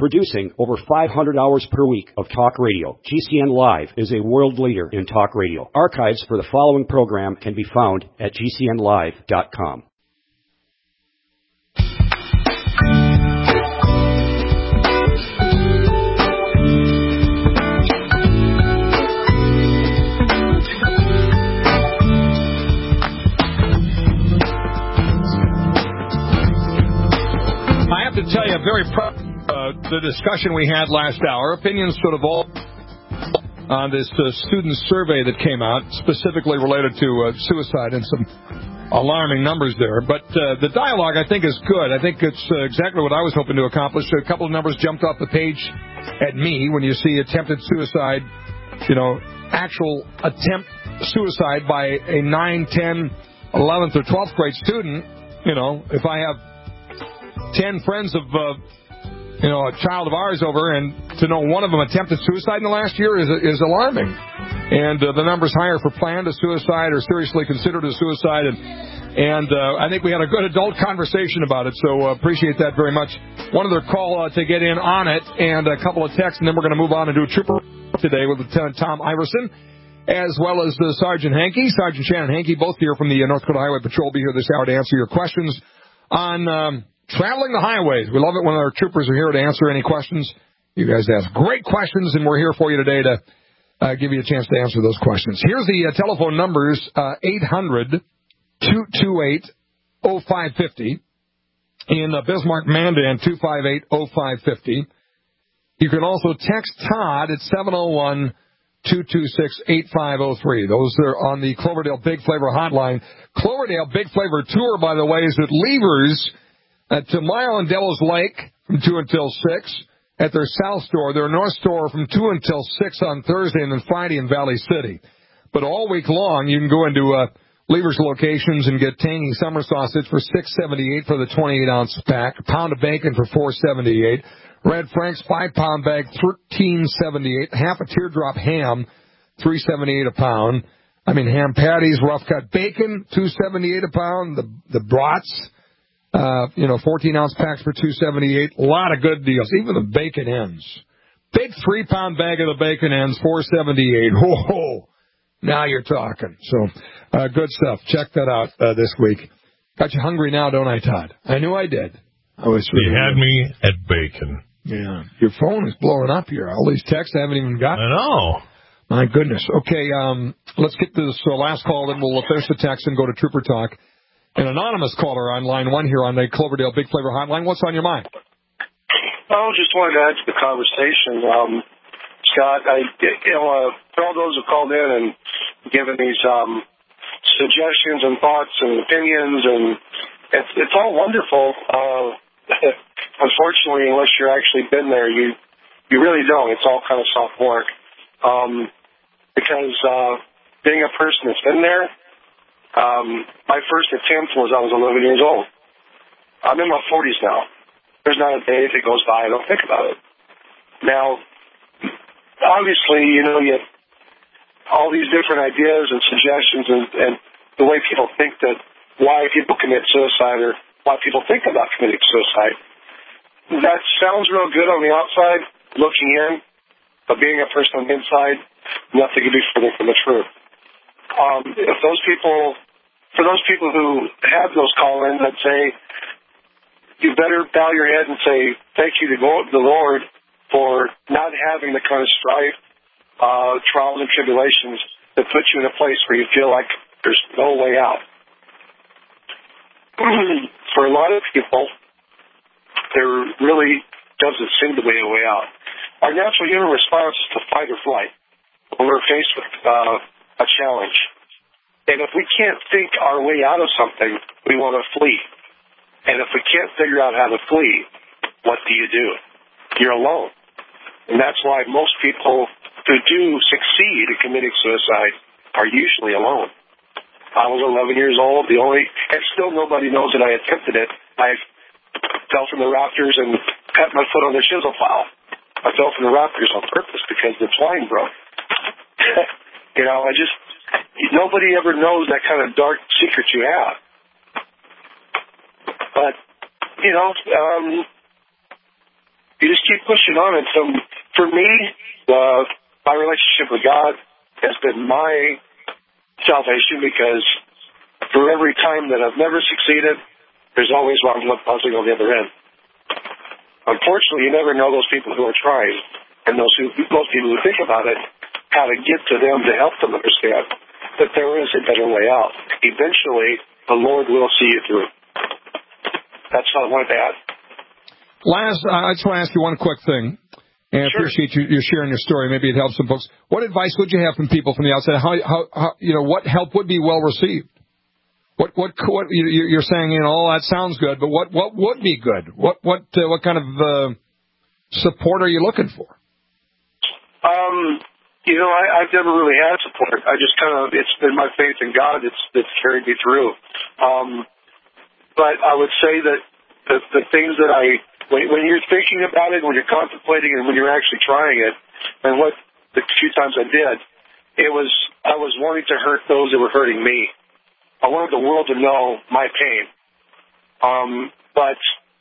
Producing over 500 hours per week of talk radio, GCN Live is a world leader in talk radio. Archives for the following program can be found at GCNlive.com. To tell you, very proud of the discussion we had last hour. Opinions sort of all on this student survey that came out, specifically related to suicide and some alarming numbers there. But the dialogue, I think, is good. I think it's exactly what I was hoping to accomplish. A couple of numbers jumped off the page at me when you see attempted suicide, actual attempt suicide by a 9, 10, 11th, or 12th grade student. If I have 10 friends of, a child of ours over, and to know one of them attempted suicide in the last year is alarming. And the number's higher for planned a suicide or seriously considered a suicide. And I think we had a good adult conversation about it, so appreciate that very much. One other call to get in on it, and a couple of texts, and then we're going to move on and do a trooper today with Lieutenant Tom Iverson, as well as Sergeant Hankey, Sergeant Shannon Hankey, both here from the North Dakota Highway Patrol, be here this hour to answer your questions on traveling the highways. We love it when our troopers are here to answer any questions. You guys ask great questions, and we're here for you today to give you a chance to answer those questions. Here's the telephone numbers, 800-228-0550. In Bismarck, Mandan, 258-0550. You can also text Todd at 701-226-8503. Those are on the Cloverdale Big Flavor hotline. Cloverdale Big Flavor Tour, by the way, is at Levers to Mile and Devil's Lake from 2 until 6 at their South store. Their North store from 2 until 6 on Thursday, and then Friday in Valley City. But all week long, you can go into Levers locations and get tangy summer sausage for $6.78 for the 28-ounce pack, a pound of bacon for $4.78, Red Frank's 5-pound bag, $13.78, half a teardrop ham, $3.78 a pound. Ham patties, rough cut bacon, $2.78 a pound. The brats, 14-ounce packs for $2.78. A lot of good deals. Even the bacon ends. Big 3-pound bag of the bacon ends, $4.78. Whoa! Now you're talking. So, good stuff. Check that out this week. Got you hungry now, don't I, Todd? I knew I did. You had me at bacon. Yeah. Your phone is blowing up here. All these texts I haven't even got. I know. My goodness. Okay, let's get to this last call, then we'll finish the text and go to Trooper Talk. An anonymous caller on line 1 here on the Cloverdale Big Flavor hotline. What's on your mind? Just wanted to add to the conversation. Scott, for all those who called in and given these suggestions and thoughts and opinions, and it's all wonderful. Unfortunately, unless you're actually been there, you really don't. It's all kind of soft work. Because being a person that's been there, my first attempt was I was 11 years old. I'm in my 40s now. There's not a day that goes by I don't think about it. Now, obviously, you have all these different ideas and suggestions and the way people think that why people commit suicide or why people think about committing suicide. That sounds real good on the outside, looking in, but being a person on the inside, nothing could be further from the truth. For those people who have those call-ins that say, you better bow your head and say, thank you to the Lord for not having the kind of strife, trials and tribulations that put you in a place where you feel like there's no way out. For a lot of people, there really doesn't seem to be a way out. Our natural human response is to fight or flight when we're faced with a challenge. And if we can't think our way out of something, we want to flee. And if we can't figure out how to flee, what do? You're alone. And that's why most people who do succeed in committing suicide are usually alone. I was 11 years old. And still nobody knows that I attempted it. I fell from the rafters and cut my foot on the chisel pile. I fell from the rafters on purpose because the twine broke. Nobody ever knows that kind of dark secret you have. But, you just keep pushing on. And so for me, my relationship with God has been my salvation, because for every time that I've never succeeded, there's always one buzzing on the other end. Unfortunately, you never know those people who are trying, and most people who think about it, how to get to them to help them understand that there is a better way out. Eventually, the Lord will see you through. That's all I wanted to add. I just want to ask you one quick thing, and I appreciate you sharing your story. Maybe it helps some folks. What advice would you have from people from the outside? How what help would be well received? What you're saying? All that sounds good, but what would be good? What kind of support are you looking for? I've never really had support. I just it's been my faith in God that's carried me through. But I would say that the things that when you're thinking about it, when you're contemplating, and when you're actually trying it, and what the few times I did, I was wanting to hurt those that were hurting me. I wanted the world to know my pain. But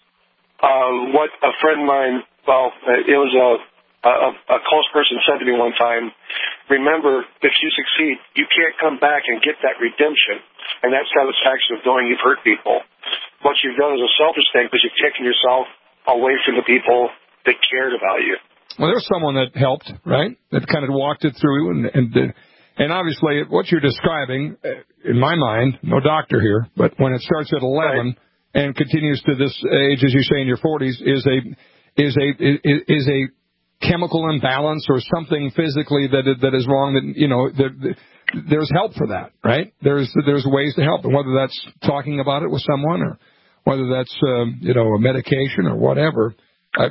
what a friend of mine, it was a close person said to me one time, remember, if you succeed, you can't come back and get that redemption and that satisfaction of knowing you've hurt people. What you've done is a selfish thing, because you've taken yourself away from the people that cared about you. Well, there's someone that helped, right? That kind of walked it through, and obviously what you're describing, in my mind, no doctor here, but when it starts at 11 and continues to this age, as you say, in your 40s, is a chemical imbalance or something physically that is wrong. That there's help for that, right? There's ways to help, and whether that's talking about it with someone, or whether that's a medication or whatever. I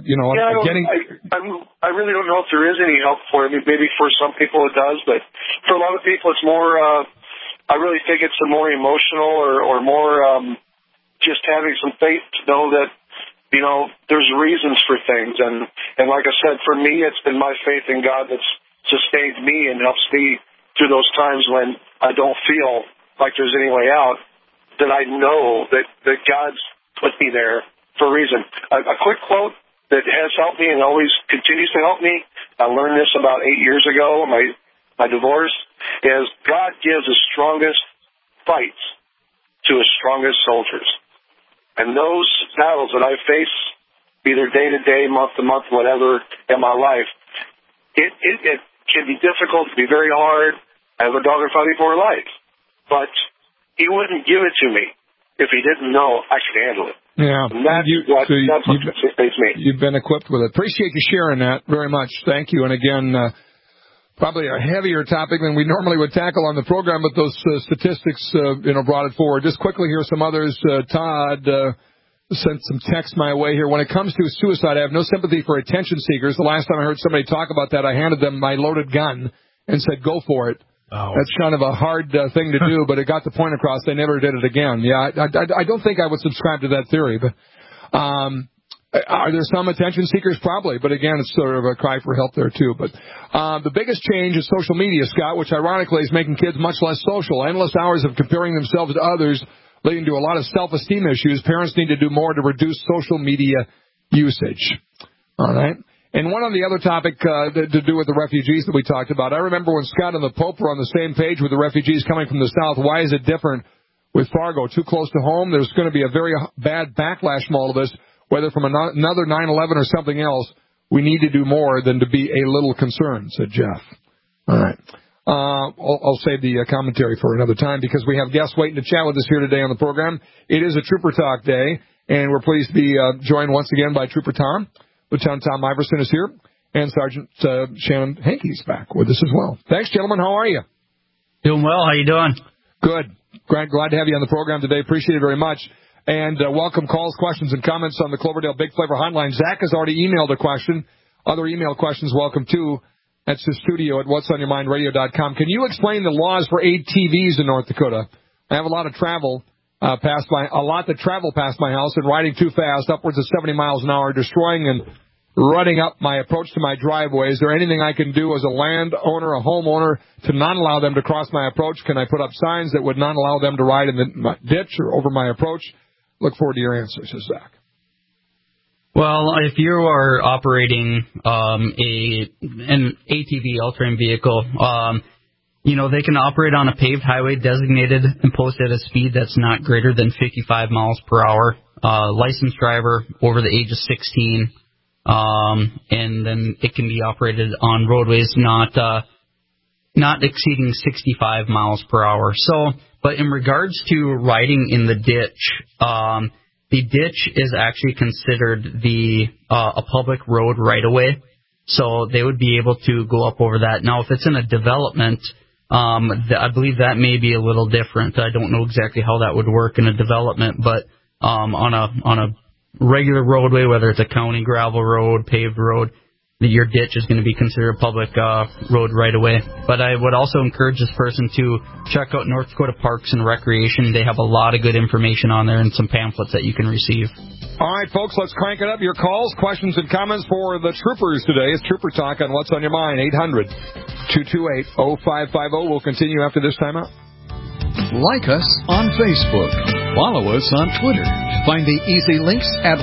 really don't know if there is any help for it. I mean, maybe for some people it does, but for a lot of people it's more. I really think it's a more emotional or more just having some faith to know that there's reasons for things, and like I said, for me it's been my faith in God that's sustained me and helps me through those times when I don't feel like there's any way out. That I know that God's put me there for a reason. A quick quote that has helped me and always continues to help me. I learned this about 8 years ago, my divorce, is God gives the strongest fights to his strongest soldiers. And those battles that I face, either day to day, month to month, whatever, in my life, it can be difficult, it can be very hard. I have a dog fighting for her life. But he wouldn't give it to me if he didn't know I could handle it. Yeah, and that's what sustains me. You've been equipped with it. Appreciate you sharing that very much. Thank you. And again, probably a heavier topic than we normally would tackle on the program, but those statistics, brought it forward. Just quickly here, some others. Todd sent some text my way here. When it comes to suicide, I have no sympathy for attention seekers. The last time I heard somebody talk about that, I handed them my loaded gun and said, "Go for it." Oh. That's kind of a hard thing to do, but it got the point across. They never did it again. Yeah, I don't think I would subscribe to that theory, but are there some attention seekers? Probably, but again, it's sort of a cry for help there too. But the biggest change is social media, Scott, which ironically is making kids much less social. Endless hours of comparing themselves to others, leading to a lot of self-esteem issues. Parents need to do more to reduce social media usage. All right. And one on the other topic to do with the refugees that we talked about. I remember when Scott and the Pope were on the same page with the refugees coming from the South. Why is it different with Fargo? Too close to home? There's going to be a very bad backlash from all of this, whether from another 9/11 or something else. We need to do more than to be a little concerned, said Jeff. All right. I'll save the commentary for another time because we have guests waiting to chat with us here today on the program. It is a Trooper Talk Day, and we're pleased to be joined once again by Trooper Tom. Lieutenant Tom Iverson is here, and Sergeant Shannon Hankey's back with us as well. Thanks, gentlemen. How are you? Doing well. How you doing? Good. Glad to have you on the program today. Appreciate it very much. And welcome calls, questions, and comments on the Cloverdale Big Flavor Hotline. Zach has already emailed a question. Other email questions, welcome too. That's the studio at whatsonyourmindradio.com. Can you explain the laws for ATVs in North Dakota? I have a lot of travel. That travel past my house and riding too fast, upwards of 70 miles an hour, destroying and running up my approach to my driveway. Is there anything I can do as a landowner, a homeowner, to not allow them to cross my approach? Can I put up signs that would not allow them to ride in the ditch or over my approach? Look forward to your answers, says Zach. Well, if you are operating an ATV, all-terrain vehicle, they can operate on a paved highway designated and posted at a speed that's not greater than 55 miles per hour. Licensed driver over the age of 16, and then it can be operated on roadways not exceeding 65 miles per hour. So, but in regards to riding in the ditch, the ditch is actually considered a public road right away, so they would be able to go up over that. Now, if it's in a development, I believe that may be a little different. I don't know exactly how that would work in a development, but on a regular roadway, whether it's a county gravel road, paved road, your ditch is going to be considered a public road right away. But I would also encourage this person to check out North Dakota Parks and Recreation. They have a lot of good information on there and some pamphlets that you can receive. All right, folks, let's crank it up. Your calls, questions, and comments for the Troopers today. It's Trooper Talk on What's on Your Mind. 800-228-0550. We'll continue after this time out. Like us on Facebook. Follow us on Twitter. Find the easy links at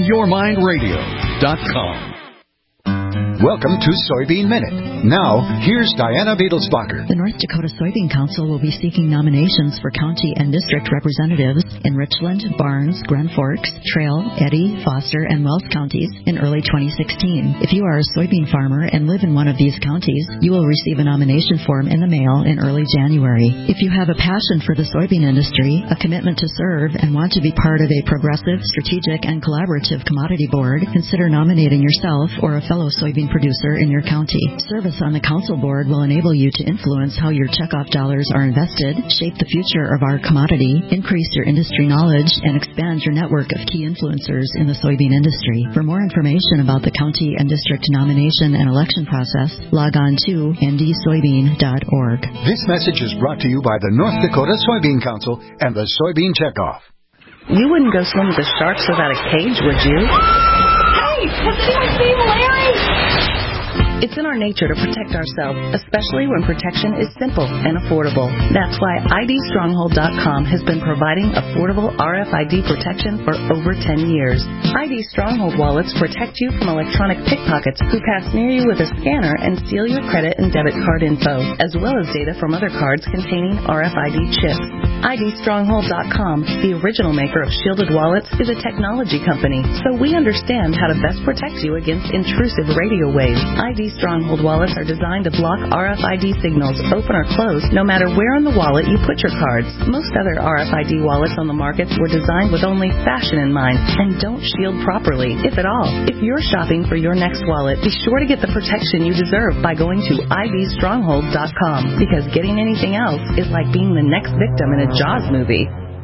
whatsonyourmindradio.com. Welcome to Soybean Minute. Now, here's Diana Beadlesbacher. The North Dakota Soybean Council will be seeking nominations for county and district representatives in Richland, Barnes, Grand Forks, Trail, Eddy, Foster, and Wells counties in early 2016. If you are a soybean farmer and live in one of these counties, you will receive a nomination form in the mail in early January. If you have a passion for the soybean industry, a commitment to serve, and want to be part of a progressive, strategic, and collaborative commodity board, consider nominating yourself or a fellow soybean producer in your county. Service on the council board will enable you to influence how your checkoff dollars are invested, shape the future of our commodity, increase your industry knowledge, and expand your network of key influencers in the soybean industry. For more information about the county and district nomination and election process, log on to ndsoybean.org. This message is brought to you by the North Dakota Soybean Council and the Soybean Checkoff. You wouldn't go swim with the sharks without a cage, would you? Hey, has anyone seen Larry? It's in our nature to protect ourselves, especially when protection is simple and affordable. That's why IDStronghold.com has been providing affordable RFID protection for over 10 years. ID Stronghold wallets protect you from electronic pickpockets who pass near you with a scanner and steal your credit and debit card info, as well as data from other cards containing RFID chips. IDStronghold.com, the original maker of shielded wallets, is a technology company, so we understand how to best protect you against intrusive radio waves. ID Stronghold wallets are designed to block RFID signals, open or close, no matter where in the wallet you put your cards. Most other RFID wallets on the market were designed with only fashion in mind and don't shield properly, if at all. If you're shopping for your next wallet, be sure to get the protection you deserve by going to IDStronghold.com, because getting anything else is like being the next victim in a Jaws movie.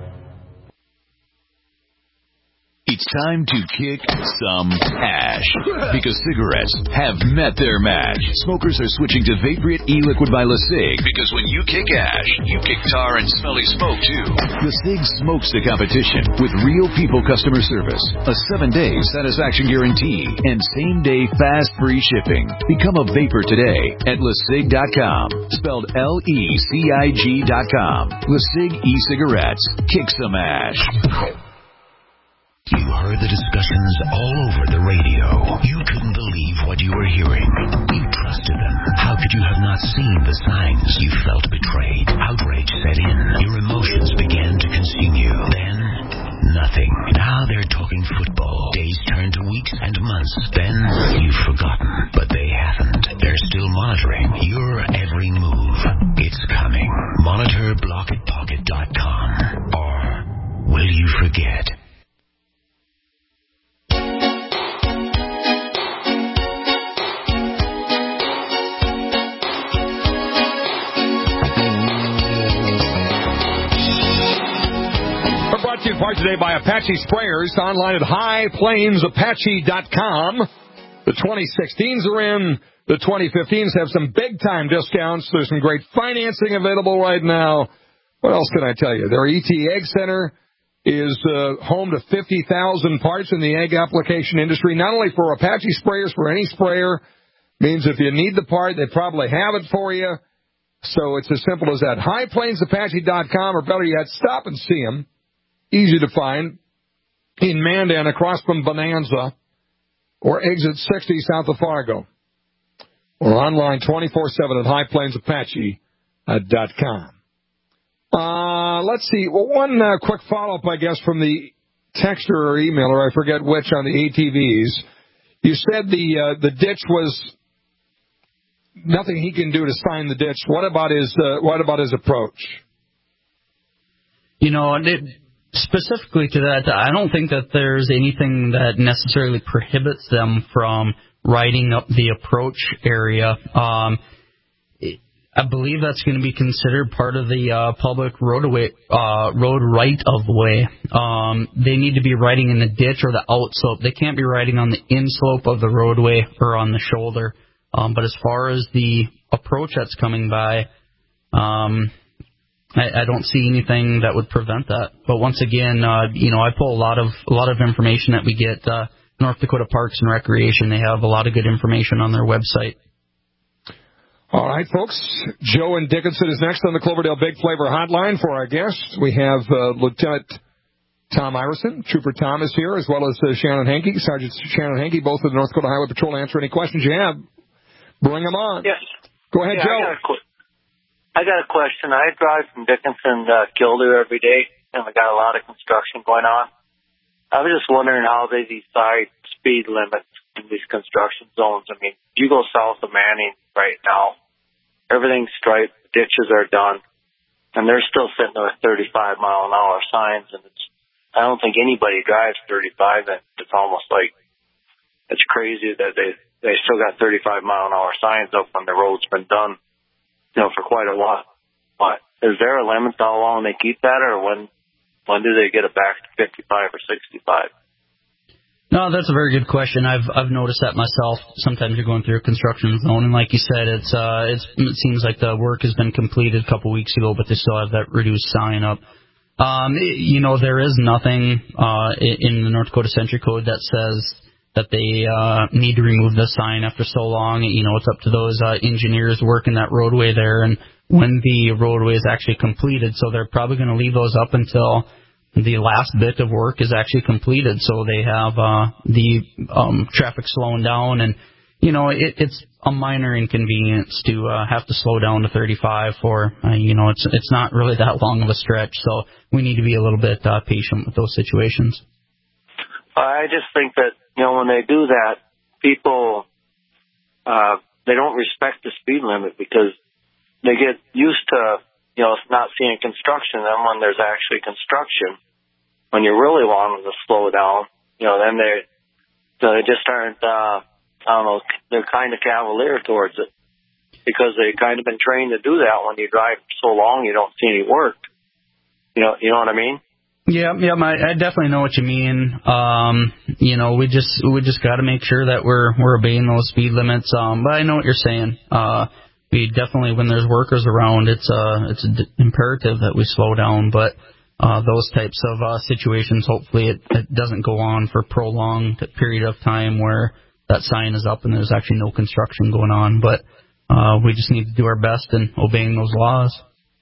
It's time to kick some ash, because cigarettes have met their match. Smokers are switching to Vaporite e-liquid by LeSig, because when you kick ash, you kick tar and smelly smoke too. LeSig smokes the competition with real people customer service, a 7-day satisfaction guarantee, and same-day fast free shipping. Become a vapor today at LeSig.com, spelled LECIG.com. LeSig e-cigarettes. Kick some ash. You heard the discussions all over the radio. You couldn't believe what you were hearing. You trusted them. How could you have not seen the signs? You felt betrayed. Outrage set in. Your emotions began to consume you. Then, nothing. Now they're talking football. Days turn to weeks and months. Then, you've forgotten. But they haven't. They're still monitoring your every move. It's coming. Monitor blocketpocket.com. Or will you forget? Brought to you in part today by Apache Sprayers, online at highplainsapache.com. The 2016s are in. The 2015s have some big-time discounts. There's some great financing available right now. What else can I tell you? Their ET Egg Center is home to 50,000 parts in the egg application industry, not only for Apache Sprayers, for any sprayer. Means if you need the part, they probably have it for you. So it's as simple as that. highplainsapache.com, or better yet, stop and see them. Easy to find in Mandan, across from Bonanza. or exit 60 south of Fargo. Or online 24/7 at highplainsapache.com. Let's see. Well, one quick follow-up, I guess, from the texter or emailer, I forget which, on the ATVs. You said the ditch was nothing he can do to sign the ditch. What about his approach? Specifically to that, I don't think that there's anything that necessarily prohibits them from riding up the approach area. I believe that's going to be considered part of the public road right of way. They need to be riding in the ditch or the outslope. They can't be riding on the inslope of the roadway or on the shoulder. But as far as the approach that's coming by, I don't see anything that would prevent that. But once again, I pull a lot of information that we get. North Dakota Parks and Recreation, they have a lot of good information on their website. All right, folks. Joe and Dickinson is next on the Cloverdale Big Flavor Hotline. For our guests, we have Lieutenant Tom Iverson. Trooper Tom is here, as well as Shannon Hankey, Sergeant Shannon Hankey, both of the North Dakota Highway Patrol. Answer any questions you have. Bring them on. Yes. Go ahead, Joe. I got a question. I drive from Dickinson to Kildare every day, and we got a lot of construction going on. I was just wondering how they decide speed limits in these construction zones. I mean, you go south of Manning right now, everything's striped, ditches are done, and they're still sitting there with 35-mile-an-hour signs, and I don't think anybody drives 35, and it's almost like it's crazy that they still got 35-mile-an-hour signs up when the road's been done, for quite a while. But is there a limit to how long they keep that, or when do they get it back to 55 or 65? No, that's a very good question. I've noticed that myself. Sometimes you're going through a construction zone, and like you said, it seems like the work has been completed a couple weeks ago, but they still have that reduced sign up. There is nothing in the North Dakota Century Code that says that they need to remove the sign after so long. It's up to those engineers working that roadway there, and when the roadway is actually completed. So they're probably going to leave those up until the last bit of work is actually completed, so they have the traffic slowing down, and it's a minor inconvenience to have to slow down to 35 for it's not really that long of a stretch, so we need to be a little bit patient with those situations. I just think that when they do that, people they don't respect the speed limit because they get used to not seeing construction. Then when there's actually construction, when you really want them to slow down, then they just aren't, they're kind of cavalier towards it because they've kind of been trained to do that. When you drive so long, you don't see any work. You know what I mean? Yeah, I definitely know what you mean. We just got to make sure that we're obeying those speed limits. But I know what you're saying. We definitely, when there's workers around, it's imperative that we slow down. But those types of situations, hopefully it doesn't go on for a prolonged period of time where that sign is up and there's actually no construction going on. But we just need to do our best in obeying those laws.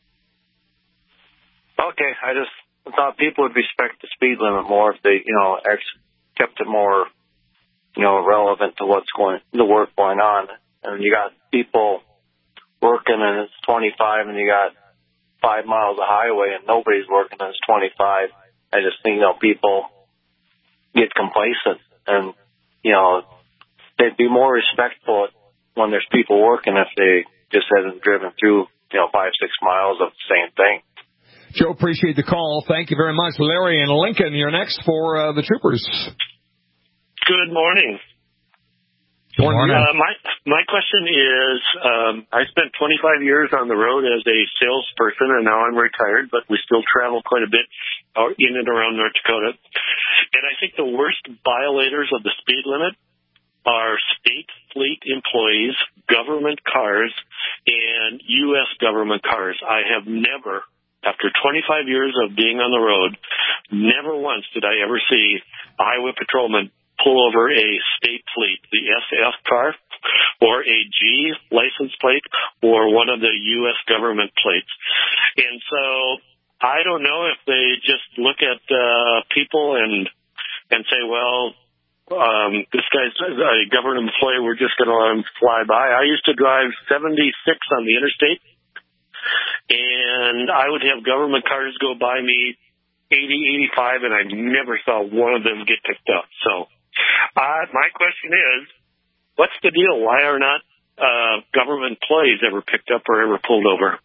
Okay, I just thought people would respect the speed limit more if they, kept it more, relevant to the work going on. And you got people working and it's 25 and you got 5 miles of highway and nobody's working and it's 25. I just think, people get complacent and, they'd be more respectful when there's people working if they just hadn't driven through, 5-6 miles of the same thing. Joe, appreciate the call. Thank you very much. Larry and Lincoln, you're next for the Troopers. Good morning. Good morning. My question is, I spent 25 years on the road as a salesperson, and now I'm retired, but we still travel quite a bit in and around North Dakota. And I think the worst violators of the speed limit are state fleet employees, government cars, and U.S. government cars. I have never, after 25 years of being on the road, never once did I ever see a highway patrolman pull over a state fleet, the SF car, or a G license plate, or one of the U.S. government plates. And so I don't know if they just look at people and say, well, this guy's a government employee. We're just going to let him fly by. I used to drive 76 on the interstate, and I would have government cars go by me 80, 85, and I never saw one of them get picked up. So my question is, what's the deal? Why are not government employees ever picked up or ever pulled over?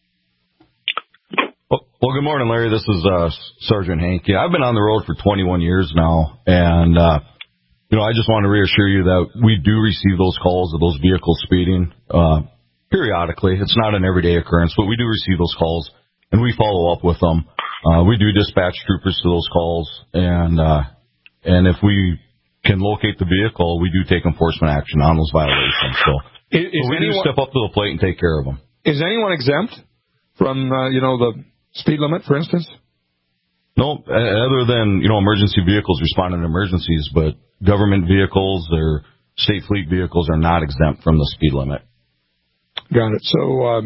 Well, good morning, Larry. This is Sergeant Hank. Yeah, I've been on the road for 21 years now, and I just want to reassure you that we do receive those calls of those vehicles speeding periodically. It's not an everyday occurrence, but we do receive those calls, and we follow up with them. We do dispatch troopers to those calls, and if we can locate the vehicle, we do take enforcement action on those violations. So we do step up to the plate and take care of them. Is anyone exempt from the speed limit, for instance? No, other than, emergency vehicles responding to emergencies, but government vehicles or state fleet vehicles are not exempt from the speed limit. Got it. So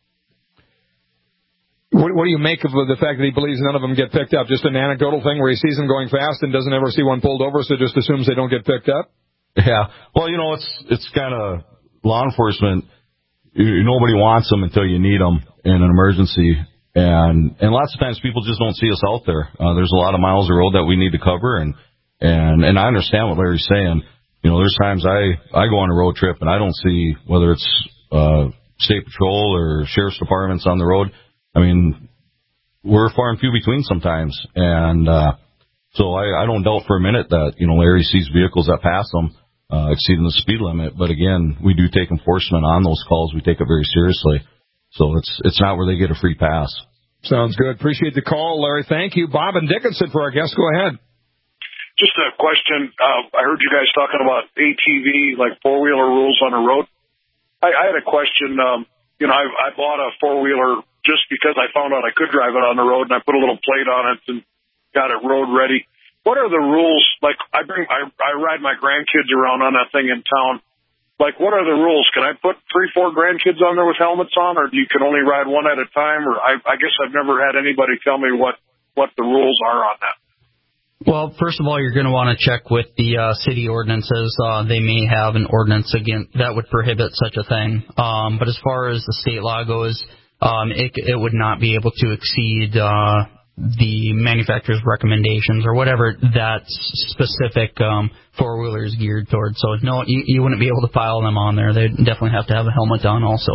what do you make of the fact that he believes none of them get picked up? Just an anecdotal thing where he sees them going fast and doesn't ever see one pulled over, so just assumes they don't get picked up? Yeah. Well, it's kind of law enforcement. Nobody wants them until you need them in an emergency. And lots of times people just don't see us out there. There's a lot of miles of road that we need to cover, and I understand what Larry's saying. There's times I go on a road trip and I don't see whether it's state patrol or sheriff's departments on the road. I mean, we're far and few between sometimes, and so I don't doubt for a minute that Larry sees vehicles that pass them exceeding the speed limit. But again, we do take enforcement on those calls. We take it very seriously. So it's not where they get a free pass. Sounds good. Appreciate the call, Larry. Thank you. Bob and Dickinson for our guest. Go ahead. Just a question. I heard you guys talking about ATV, like four-wheeler rules on the road. I had a question. I bought a four-wheeler just because I found out I could drive it on the road, and I put a little plate on it and got it road ready. What are the rules? Like, I ride my grandkids around on that thing in town. Like, what are the rules? Can I put 3-4 grandkids on there with helmets on, or you can only ride one at a time? Or I guess I've never had anybody tell me what the rules are on that. Well, first of all, you're going to want to check with the city ordinances. They may have an ordinance that would prohibit such a thing. But as far as the state law goes, it would not be able to exceed the manufacturer's recommendations or whatever that specific four-wheeler is geared towards. So, no, you wouldn't be able to file them on there. They'd definitely have to have a helmet on also.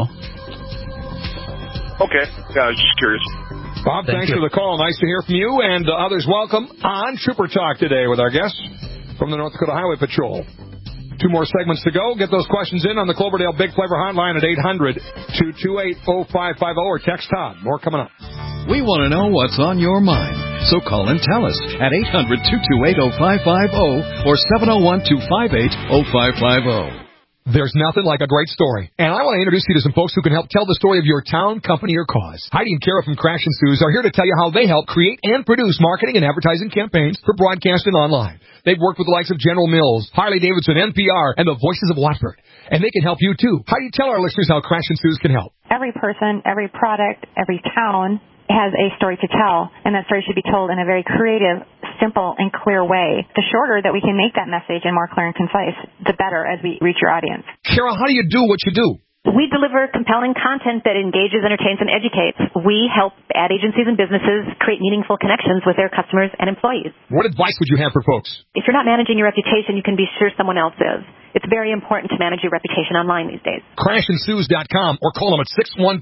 Okay. Yeah, I was just curious. Bob, thanks for the call. Nice to hear from you. And others, welcome on Trooper Talk today with our guests from the North Dakota Highway Patrol. 2 more segments to go. Get those questions in on the Cloverdale Big Flavor Hotline at 800-228-0550 or text Todd. More coming up. We want to know what's on your mind, so call and tell us at 800-228-0550 or 701-258-0550. There's nothing like a great story, and I want to introduce you to some folks who can help tell the story of your town, company, or cause. Heidi and Kara from Crash and Suze are here to tell you how they help create and produce marketing and advertising campaigns for broadcast and online. They've worked with the likes of General Mills, Harley-Davidson, NPR, and the Voices of Watford. And they can help you, too. Heidi, tell our listeners how Crash and Suze can help. Every person, every product, every town has a story to tell, and that story should be told in a very creative, simple, and clear way. The shorter that we can make that message and more clear and concise, the better as we reach your audience. Carol, how do you do what you do? We deliver compelling content that engages, entertains, and educates. We help ad agencies and businesses create meaningful connections with their customers and employees. What advice would you have for folks? If you're not managing your reputation, you can be sure someone else is. It's very important to manage your reputation online these days. CrashAndSuze.com or call them at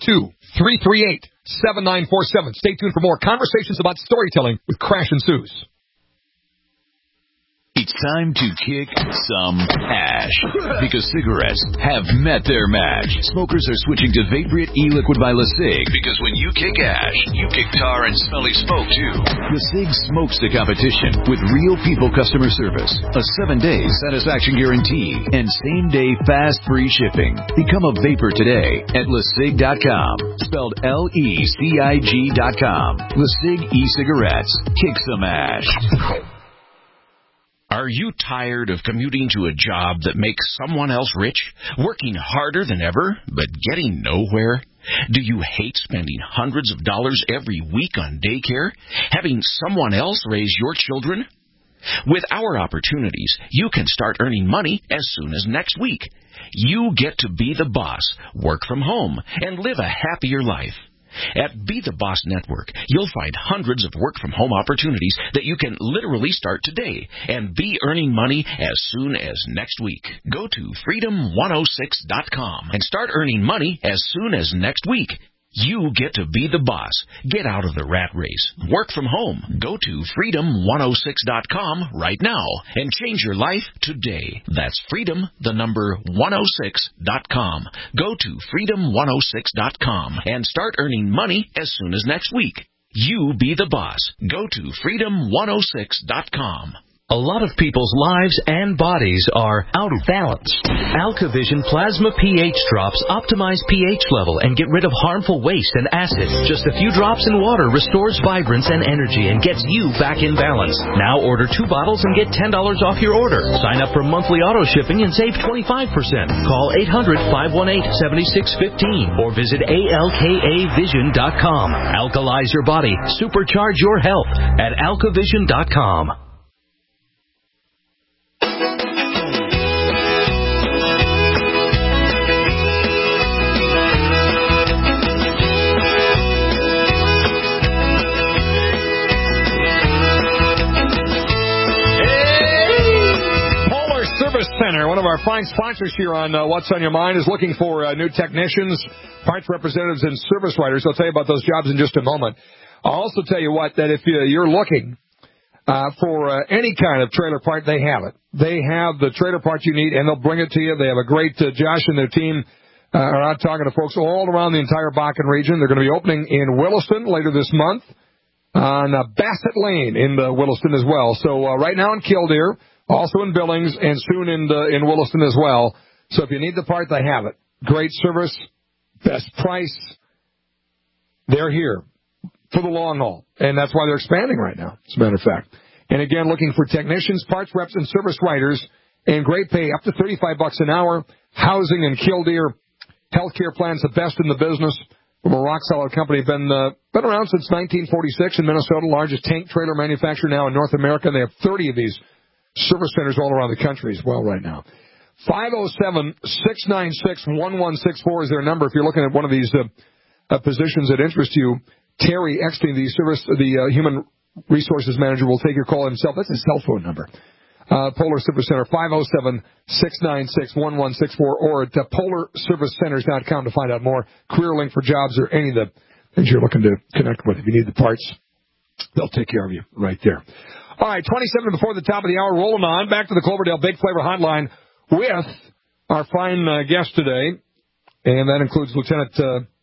612-338-7947. Stay tuned for more conversations about storytelling with Crash and Suze. It's time to kick some ash because cigarettes have met their match. Smokers are switching to Vaporite e-liquid by LeSig because when you kick ash, you kick tar and smelly smoke too. LeSig smokes the competition with real people customer service, a 7-day satisfaction guarantee, and same-day fast free shipping. Become a vapor today at LeSig.com, spelled LECIG.com. LeSig e-cigarettes. Kick some ash. Are you tired of commuting to a job that makes someone else rich, working harder than ever, but getting nowhere? Do you hate spending hundreds of dollars every week on daycare, having someone else raise your children? With our opportunities, you can start earning money as soon as next week. You get to be the boss, work from home, and live a happier life. At Be the Boss Network, you'll find hundreds of work-from-home opportunities that you can literally start today and be earning money as soon as next week. Go to freedom106.com and start earning money as soon as next week. You get to be the boss. Get out of the rat race. Work from home. Go to freedom106.com right now and change your life today. That's freedom106.com. Go to freedom106.com and start earning money as soon as next week. You be the boss. Go to freedom106.com. A lot of people's lives and bodies are out of balance. AlkaVision Plasma pH drops optimize pH level and get rid of harmful waste and acid. Just a few drops in water restores vibrance and energy and gets you back in balance. Now order 2 bottles and get $10 off your order. Sign up for monthly auto shipping and save 25%. Call 800-518-7615 or visit alkavision.com. Alkalize your body. Supercharge your health at alkavision.com. Center, one of our fine sponsors here on What's on Your Mind, is looking for new technicians, parts representatives, and service writers. I'll tell you about those jobs in just a moment. I'll also tell you that if you're looking for any kind of trailer part, they have it. They have the trailer part you need, and they'll bring it to you. They have a great Josh and their team are out talking to folks all around the entire Bakken region. They're going to be opening in Williston later this month, on Bassett Lane in Williston as well. So right now in Killdeer, also in Billings, and soon in Williston as well. So if you need the part, they have it. Great service, best price. They're here for the long haul, and that's why they're expanding right now, as a matter of fact. And again, looking for technicians, parts reps, and service writers, and great pay, up to $35 an hour. Housing in Killdeer, healthcare plans, the best in the business. From a rock-solid company, been around since 1946 in Minnesota, largest tank trailer manufacturer now in North America. They have 30 of these service centers all around the country as well right now. 507-696-1164 is their number. If you're looking at one of these positions that interest you, Terry Eckstein, the human resources manager, will take your call himself. That's his cell phone number. Polar Service Center, 507-696-1164, or at polarservicecenters.com to find out more. Career link for jobs or any of the things you're looking to connect with. If you need the parts, they'll take care of you right there. All right, 27 before the top of the hour, rolling on. Back to the Cloverdale Big Flavor Hotline with our fine guest today, and that includes Lieutenant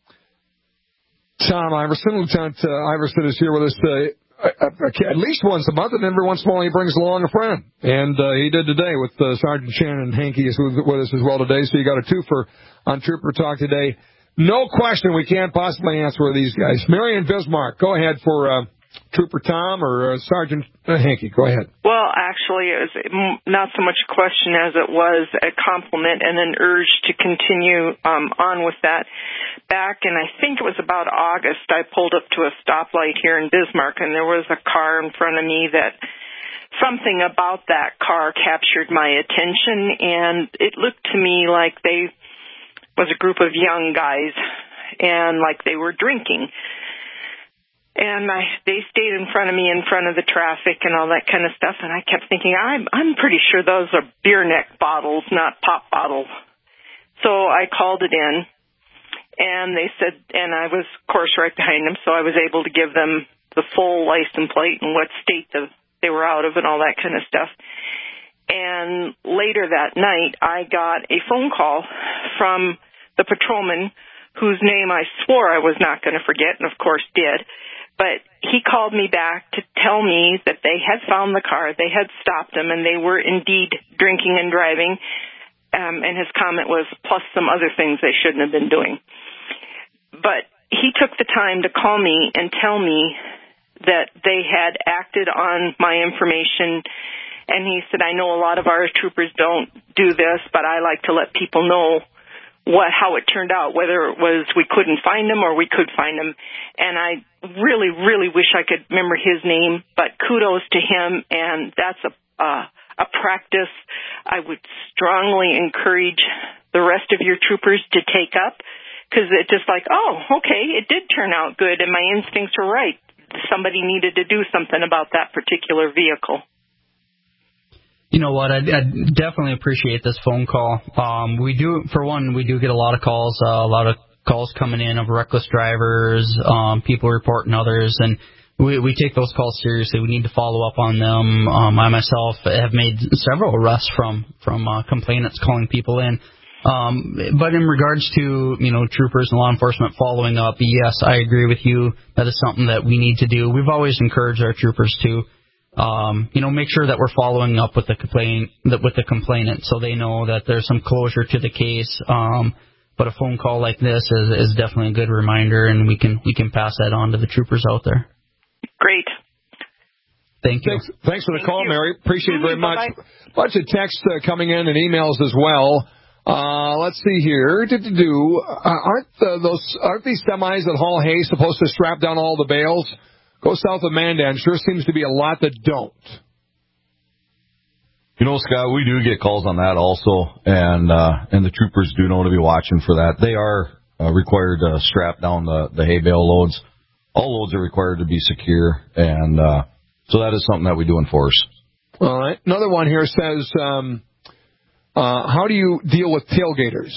Tom Iverson. Lieutenant Iverson is here with us at least once a month, and every once in a while he brings along a friend. And he did today with Sergeant Shannon Hankey is with us as well today, so you got a twofer on Trooper Talk today. No question we can't possibly answer these guys. Marion Bismarck, go ahead for Trooper Tom or Sergeant Hankey. Go ahead. Well, actually, it was not so much a question as it was a compliment and an urge to continue on with that. Back in, I think it was about August, I pulled up to a stoplight here in Bismarck, and there was a car in front of me that something about that car captured my attention, and it looked to me like they was a group of young guys and like they were drinking. And they stayed in front of me, in front of the traffic and all that kind of stuff. And I kept thinking, I'm pretty sure those are beer neck bottles, not pop bottles. So I called it in, and they said, and I was, of course, right behind them, so I was able to give them the full license plate and what state they were out of and all that kind of stuff. And later that night, I got a phone call from the patrolman whose name I swore I was not going to forget, and of course did. But he called me back to tell me that they had found the car, they had stopped them, and they were indeed drinking and driving. And his comment was, plus some other things they shouldn't have been doing. But he took the time to call me and tell me that they had acted on my information. And he said, I know a lot of our troopers don't do this, but I like to let people know how it turned out, whether it was we couldn't find him or we could find him. And I really, really wish I could remember his name, but kudos to him, and that's a practice I would strongly encourage the rest of your troopers to take up, because it's just like, oh, okay, it did turn out good, and my instincts are right. Somebody needed to do something about that particular vehicle. You know what? I definitely appreciate this phone call. We do get a lot of calls, coming in of reckless drivers, people reporting others, and we take those calls seriously. We need to follow up on them. I myself have made several arrests from complainants calling people in. But in regards to, troopers and law enforcement following up, yes, I agree with you. That is something that we need to do. We've always encouraged our troopers to, make sure that we're following up with the complainant, so they know that there's some closure to the case. But a phone call like this is definitely a good reminder, and we can pass that on to the troopers out there. Great. Thank you. Thanks for the call, Mary. Appreciate it very much. Bye-bye. Bunch of texts coming in and emails as well. Let's see here. Aren't these semis that haul hay supposed to strap down all the bales? Go south of Mandan. Sure seems to be a lot that don't. Scott, we do get calls on that also, and the troopers do know to be watching for that. They are required to strap down the hay bale loads. All loads are required to be secure, and so that is something that we do enforce. All right. Another one here says, how do you deal with tailgaters?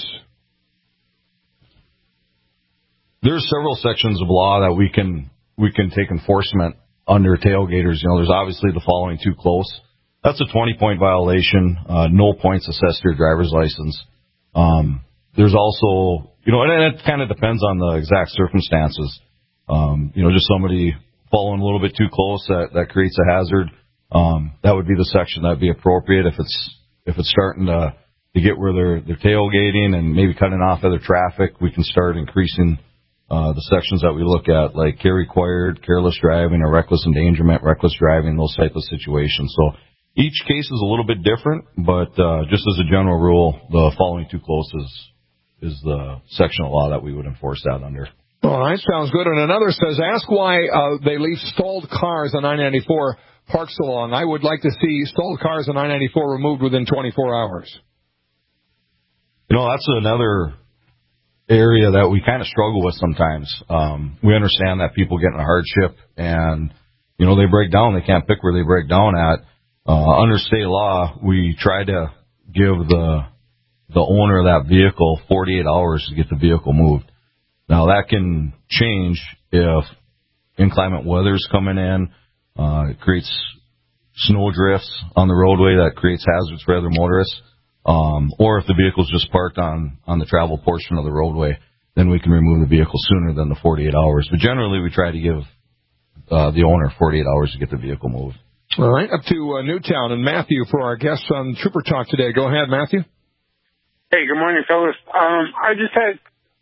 There's several sections of law that we can take enforcement under tailgaters. There's obviously the following too close. That's a 20-point violation. No points assessed to your driver's license. There's also, and it kind of depends on the exact circumstances. Just somebody following a little bit too close that creates a hazard. That would be the section that would be appropriate. If it's starting to get where they're tailgating and maybe cutting off other traffic, we can start increasing the sections that we look at, like care required, careless driving, or reckless endangerment, reckless driving, those type of situations. So each case is a little bit different, but just as a general rule, the following too close is the section of law that we would enforce that under. All right, sounds good. And another says, ask why they leave stalled cars on 994 parked so long. I would like to see stalled cars on 994 removed within 24 hours. That's another area that we kind of struggle with sometimes. We understand that people get in a hardship and, they break down. They can't pick where they break down at. Under state law, we try to give the owner of that vehicle 48 hours to get the vehicle moved. Now, that can change if inclement weather's coming in. It creates snow drifts on the roadway that creates hazards for other motorists. Or if the vehicle's just parked on the travel portion of the roadway, then we can remove the vehicle sooner than the 48 hours. But generally, we try to give the owner 48 hours to get the vehicle moved. All right, up to Newtown and Matthew for our guests on Trooper Talk today. Go ahead, Matthew. Hey, good morning, fellas. I just had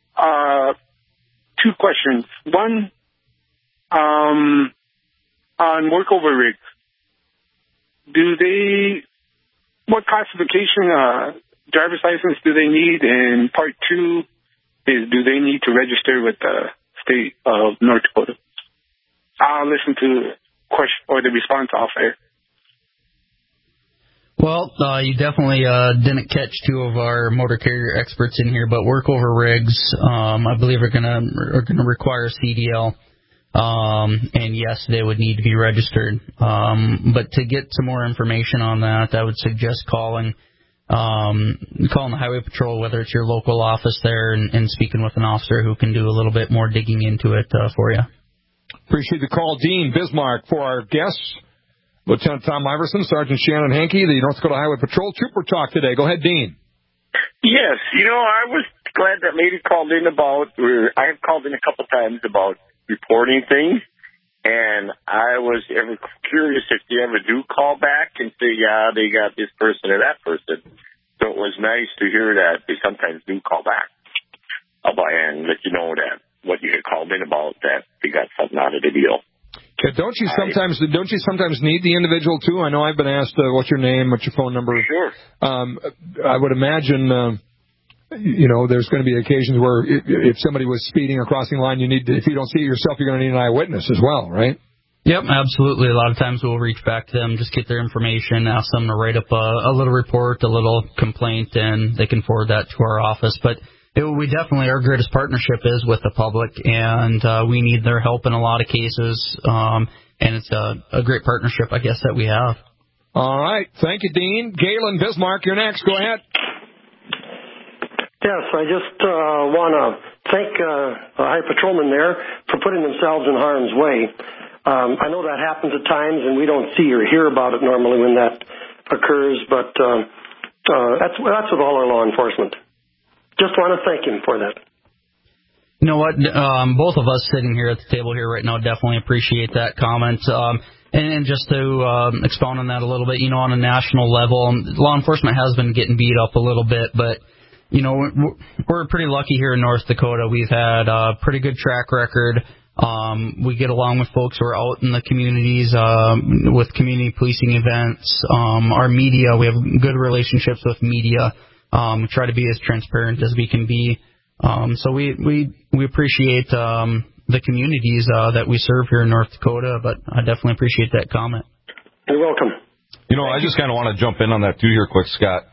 two questions. One, on workover rigs, what classification driver's license do they need? And part two is, do they need to register with the state of North Dakota? I'll listen to the response off air. Well, you definitely didn't catch two of our motor carrier experts in here, but workover rigs, I believe are gonna require CDL. And yes, they would need to be registered. But to get some more information on that, I would suggest calling the Highway Patrol, whether it's your local office there, and speaking with an officer who can do a little bit more digging into it for you. Appreciate the call. Dean Bismarck for our guests. Lieutenant Tom Iverson, Sergeant Shannon Hankey, the North Dakota Highway Patrol Trooper Talk today. Go ahead, Dean. Yes, I was glad that lady called in I have called in a couple times about reporting things, and I was ever curious if they ever do call back and say, yeah, they got this person or that person. So it was nice to hear that they sometimes do call back and let you know that what you had called in about, that they got something out of the deal. Okay, don't you sometimes need the individual too? I know I've been asked what's your name, what's your phone number. Sure. I would imagine there's going to be occasions where if somebody was speeding or crossing the line, if you don't see it yourself, you're going to need an eyewitness as well, right? Yep, absolutely. A lot of times we'll reach back to them, just get their information, ask them to write up a little report, a little complaint, and they can forward that to our office. But we definitely, our greatest partnership is with the public, and we need their help in a lot of cases. And it's a great partnership, I guess, that we have. All right. Thank you, Dean. Galen Bismarck, you're next. Go ahead. Yes, I just want to thank High Patrolman there for putting themselves in harm's way. I know that happens at times, and we don't see or hear about it normally when that occurs, but that's with all our law enforcement. Just want to thank him for that. You know what? Both of us sitting here at the table here right now definitely appreciate that comment. And just to expound on that a little bit, on a national level, law enforcement has been getting beat up a little bit, but we're pretty lucky here in North Dakota. We've had a pretty good track record. We get along with folks who are out in the communities with community policing events. Our media, we have good relationships with media. We try to be as transparent as we can be. So we appreciate the communities that we serve here in North Dakota, but I definitely appreciate that comment. You're welcome. I just kind of want to jump in on that too here quick, Scott.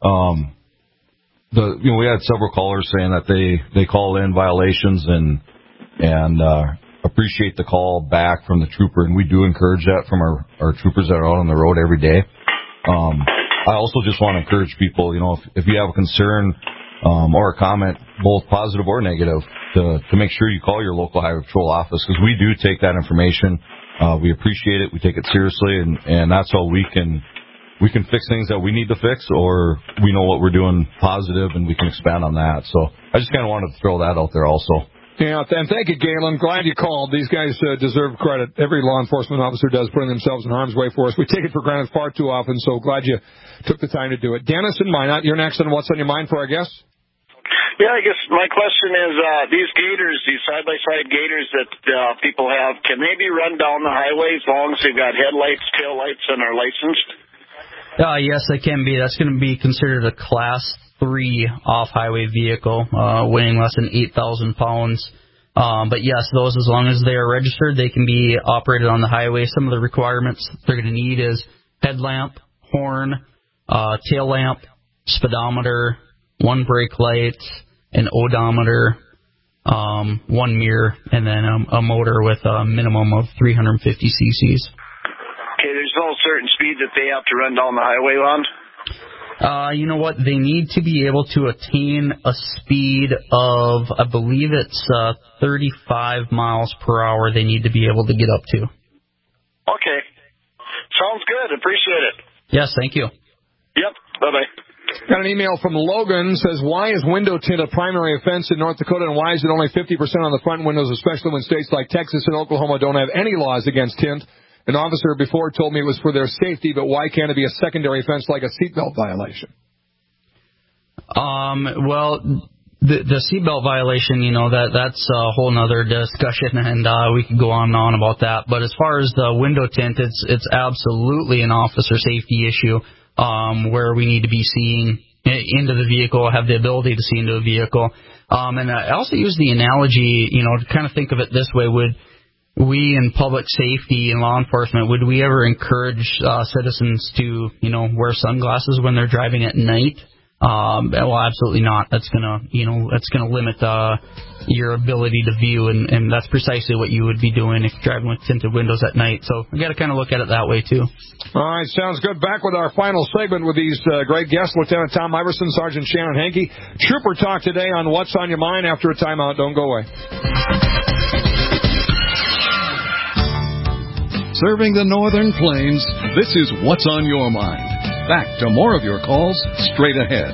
We had several callers saying that they call in violations and appreciate the call back from the trooper, and we do encourage that from our troopers that are out on the road every day. I also just want to encourage people, if you have a concern or a comment, both positive or negative, to make sure you call your local Highway Patrol office, because we do take that information. We appreciate it. We take it seriously, and that's how we can fix things that we need to fix, or we know what we're doing positive, and we can expand on that. So I just kind of wanted to throw that out there also. Yeah, and thank you, Galen. Glad you called. These guys deserve credit. Every law enforcement officer does, putting themselves in harm's way for us. We take it for granted far too often, so glad you took the time to do it. Dennis and Minot, you're next on What's on Your Mind for our guests. Yeah, I guess my question is, these gators, these side-by-side gators that people have, can they be run down the highway as long as they've got headlights, taillights, and are licensed? Yes, they can be. That's going to be considered a Class 3 off-highway vehicle, weighing less than 8,000 pounds. But yes, those, as long as they are registered, they can be operated on the highway. Some of the requirements they're going to need is headlamp, horn, tail lamp, speedometer, one brake light, an odometer, one mirror, and then a motor with a minimum of 350 cc's. Okay, there's no certain speed that they have to run down the highway on? You know what? They need to be able to attain a speed of, I believe it's 35 miles per hour they need to be able to get up to. Okay. Sounds good. Appreciate it. Yes, thank you. Yep. Bye-bye. Got an email from Logan, says, why is window tint a primary offense in North Dakota, and why is it only 50% on the front windows, especially when states like Texas and Oklahoma don't have any laws against tint? An officer before told me it was for their safety, but why can't it be a secondary offense like a seatbelt violation? Well, the seatbelt violation, that's a whole nother discussion, and we could go on and on about that. But as far as the window tint, it's absolutely an officer safety issue, where we need to be seeing into the vehicle, have the ability to see into a vehicle. And I also use the analogy, to kind of think of it this way: would we in public safety and law enforcement, would we ever encourage citizens to, wear sunglasses when they're driving at night? Well, absolutely not. That's gonna limit your ability to view, and that's precisely what you would be doing if you're driving with tinted windows at night. So we got to kind of look at it that way too. All right, sounds good. Back with our final segment with these great guests, Lieutenant Tom Iverson, Sergeant Shannon Hankey. Trooper Talk today on What's on Your Mind. After a timeout, don't go away. Serving the Northern Plains, this is What's on Your Mind. Back to more of your calls straight ahead.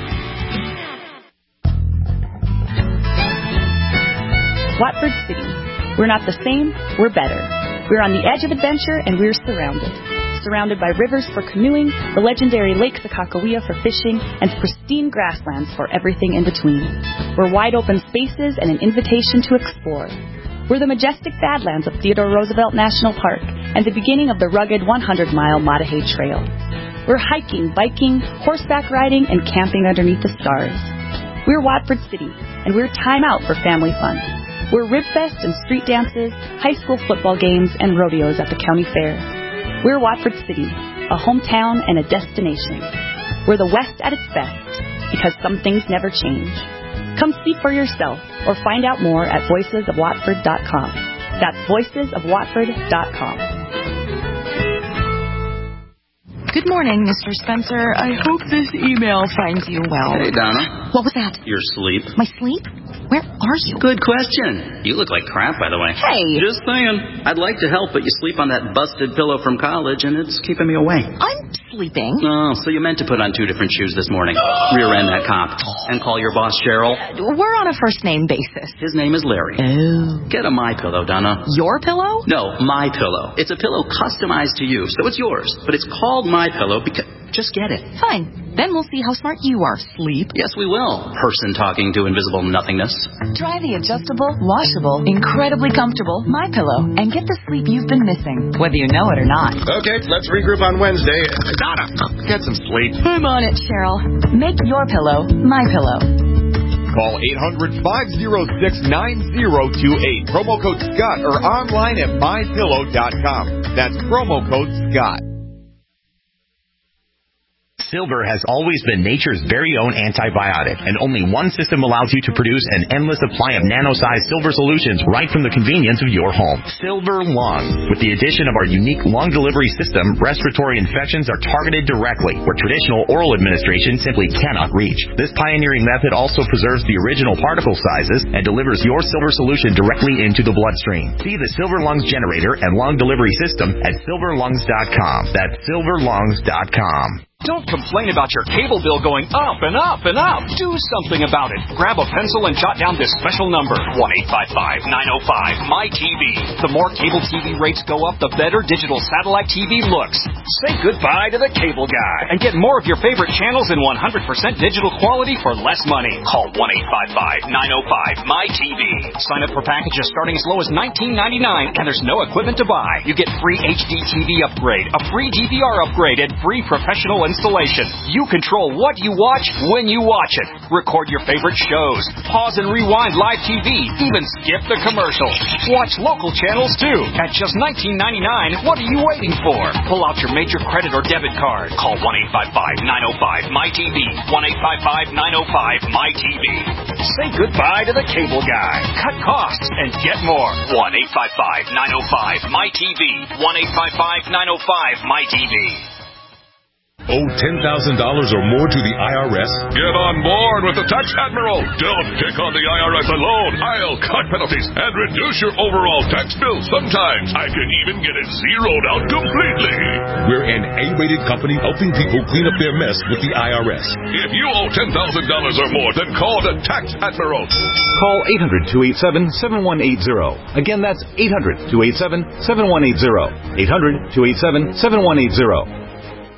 Watford City. We're not the same, we're better. We're on the edge of adventure, and we're surrounded. Surrounded by rivers for canoeing, the legendary Lake Sakakawea for fishing, and pristine grasslands for everything in between. We're wide open spaces and an invitation to explore. We're the majestic Badlands of Theodore Roosevelt National Park and the beginning of the rugged 100-mile Maatahay Trail. We're hiking, biking, horseback riding, and camping underneath the stars. We're Watford City, and we're time out for family fun. We're Ribfest and street dances, high school football games, and rodeos at the county fair. We're Watford City, a hometown and a destination. We're the West at its best, because some things never change. Come see for yourself, or find out more at voicesofwatford.com. That's voicesofwatford.com. Good morning, Mr. Spencer. I hope this email finds you well. Hey, Donna. What was that? Your sleep. My sleep? Where are you? Good question. You look like crap, by the way. Hey! Just saying. I'd like to help, but you sleep on that busted pillow from college, and it's keeping me awake. I'm sleeping. Oh, so you meant to put on two different shoes this morning. Rear-end that cop. And call your boss, Cheryl. We're on a first-name basis. His name is Larry. Oh. Get a My Pillow, Donna. Your pillow? No, My Pillow. It's a pillow customized to you, so it's yours. But it's called My Pillow because... Just get it. Fine. Then we'll see how smart you are, sleep. Yes, we will. Person talking to invisible nothingness. Try the adjustable, washable, incredibly comfortable My Pillow and get the sleep you've been missing, whether you know it or not. Okay, let's regroup on Wednesday. Donna, get some sleep. I'm on it, Cheryl. Make your pillow My Pillow. Call 800-506-9028. Promo code Scott or online at mypillow.com. That's promo code Scott. Silver has always been nature's very own antibiotic, and only one system allows you to produce an endless supply of nano-sized silver solutions right from the convenience of your home. Silver Lung. With the addition of our unique lung delivery system, respiratory infections are targeted directly, where traditional oral administration simply cannot reach. This pioneering method also preserves the original particle sizes and delivers your silver solution directly into the bloodstream. See the Silver Lungs generator and lung delivery system at silverlungs.com. That's silverlungs.com. Don't complain about your cable bill going up and up and up. Do something about it. Grab a pencil and jot down this special number, 1-855-905-MyTV. The more cable TV rates go up, the better digital satellite TV looks. Say goodbye to the cable guy and get more of your favorite channels in 100% digital quality for less money. Call 1-855-905-MyTV. Sign up for packages starting as low as $19.99, and there's no equipment to buy. You get free HD TV upgrade, a free DVR upgrade, and free professional installation. You control what you watch when you watch it. Record your favorite shows. Pause and rewind live TV. Even skip the commercials. Watch local channels too. At just $19.99, what are you waiting for? Pull out your major credit or debit card. Call 1-855-905-MyTV. 1-855-905-MyTV. Say goodbye to the cable guy. Cut costs and get more. 1-855-905-MyTV. 1-855-905-MyTV. Owe $10,000 or more to the IRS? Get on board with the Tax Admiral. Don't take on the IRS alone. I'll cut penalties and reduce your overall tax bill. Sometimes I can even get it zeroed out completely. We're an A-rated company helping people clean up their mess with the IRS. If you owe $10,000 or more, then call the Tax Admiral. Call 800-287-7180. Again, that's 800-287-7180. 800-287-7180.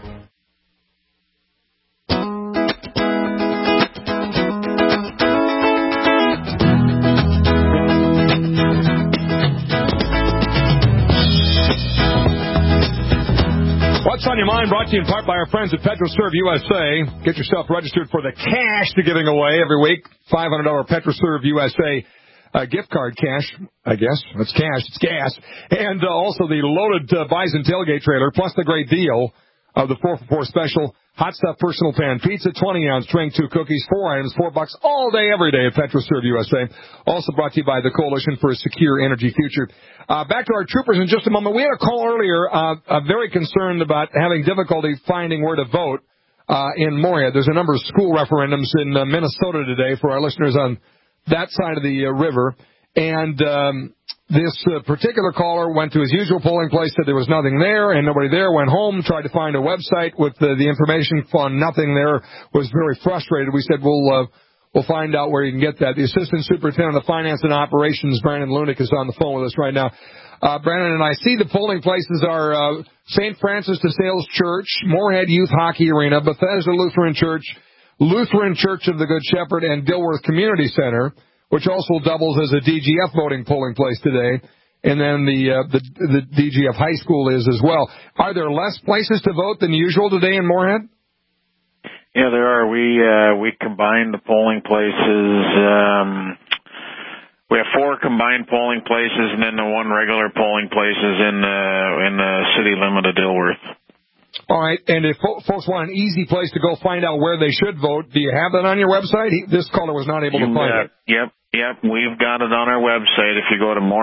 What's on your mind? Brought to you in part by our friends at PetroServe USA. Get yourself registered for the cash they're giving away every week. $500 PetroServe USA gift card cash, I guess. That's cash. It's gas. And also the loaded Bison tailgate trailer, plus the great deal of the 4-for-4 special. Hot stuff personal pan pizza, 20-ounce string, 2 cookies, 4 items, $4 all day, every day at PetroServe USA. Also brought to you by the Coalition for a Secure Energy Future. Back to our troopers in just a moment. We had a call earlier, very concerned about having difficulty finding where to vote in Morehead. There's a number of school referendums in Minnesota today for our listeners on that side of the river. And this particular caller went to his usual polling place, said there was nothing there, and nobody there, went home, tried to find a website with the information, found nothing there, was very frustrated. We said, we'll find out where you can get that. The Assistant Superintendent of Finance and Operations, Brandon Lunick, is on the phone with us right now. Brandon, and I see the polling places are St. Francis de Sales Church, Morehead Youth Hockey Arena, Bethesda Lutheran Church, Lutheran Church of the Good Shepherd, and Dilworth Community Center, which also doubles as a DGF voting polling place today, and then the DGF High School is as well. Are there less places to vote than usual today in Morehead? Yeah, there are. We combined the polling places. We have 4 combined polling places, and then the 1 regular polling places in the city limit of Dilworth. All right, and if folks want an easy place to go find out where they should vote, do you have that on your website? This caller was not able to find it. Yep, we've got it on our website. If you go to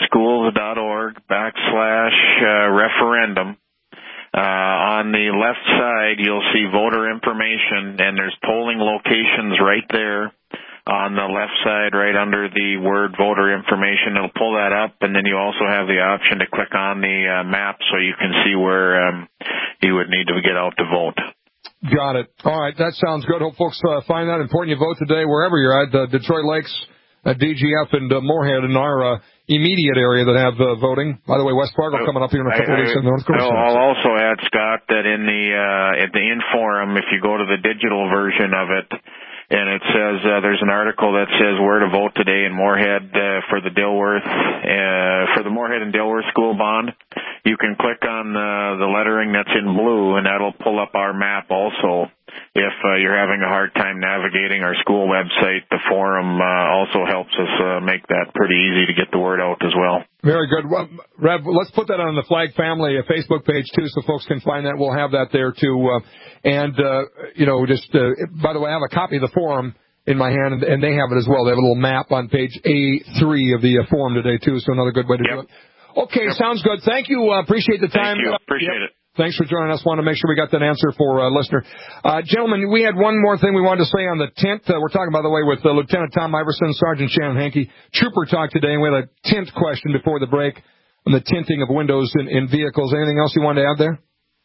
moorheadschools.org/referendum, on the left side you'll see voter information, and there's polling locations right there on the left side, right under the word voter information. It'll pull that up, and then you also have the option to click on the map so you can see where you would need to get out to vote. Got it. All right, that sounds good. Hope folks find that important. You vote today wherever you're at, Detroit Lakes, DGF, and Moorhead in our immediate area that have voting. By the way, West Fargo coming up here in a couple of weeks in North Coast. I'll also add, Scott, that in the at the Inforum, if you go to the digital version of it, and it says there's an article that says where to vote today in Moorhead for the Dilworth for the Moorhead and Dilworth school bond. You can click on the lettering that's in blue, and that'll pull up our map also. If you're having a hard time navigating our school website, the forum also helps us make that pretty easy to get the word out as well. Very good. Well, Rev, let's put that on the Flag Family Facebook page, too, so folks can find that. We'll have that there, too. By the way, I have a copy of the forum in my hand, and they have it as well. They have a little map on page A3 of the forum today, too, so another good way to do it. Okay, sounds good. Thank you. Appreciate the time. Thank you. Appreciate it. Thanks for joining us. Want to make sure we got that answer for listener. Gentlemen, we had one more thing we wanted to say on the tint. We're talking, by the way, with Lieutenant Tom Iverson, Sergeant Shannon Hankey. Trooper talk today, and we had a tint question before the break on the tinting of windows in vehicles. Anything else you wanted to add there?